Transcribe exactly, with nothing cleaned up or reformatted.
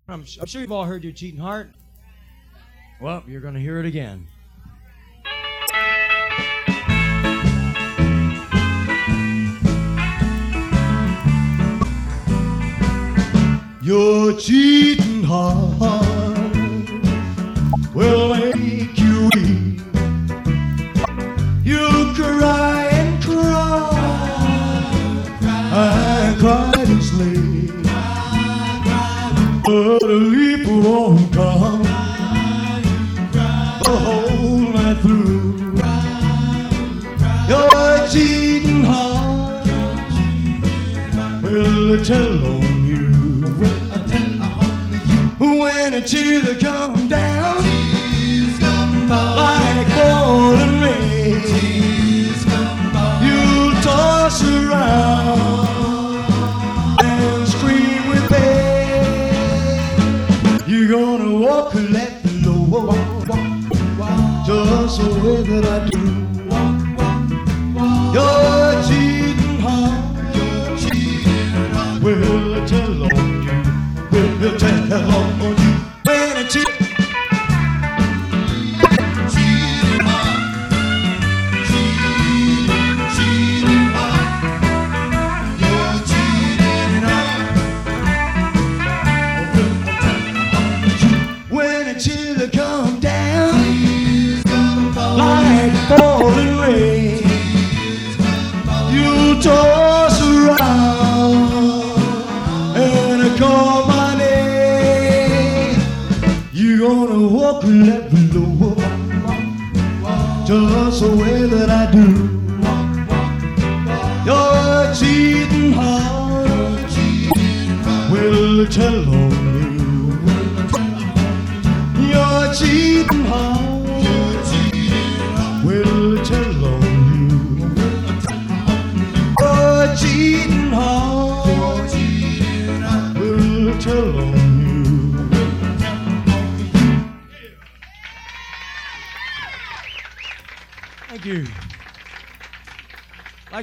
I'm, I'm sure you've all heard your cheating heart. Well, you're going to hear it again. Your cheating heart will make you weep. You cry and cry and cry to sleep, but a leap won't come the whole night through. Your cheating heart will tell on you. When the tears come down, tears come like falling rain, tears come you toss around and scream with pain. You're gonna walk and let the low, just the way that I do. Your cheating heart, your cheating heart will tell on you. Will tell on you when it's cheating heart, cheating, cheating heart, your cheating heart will tell on you when the tears come down like falling rain. You toss around and call my you're gonna walk and let me know, just the way that I do. Your cheating heart will tell on you. Your cheating heart will tell on you. Your cheating heart will tell on you. Thank you.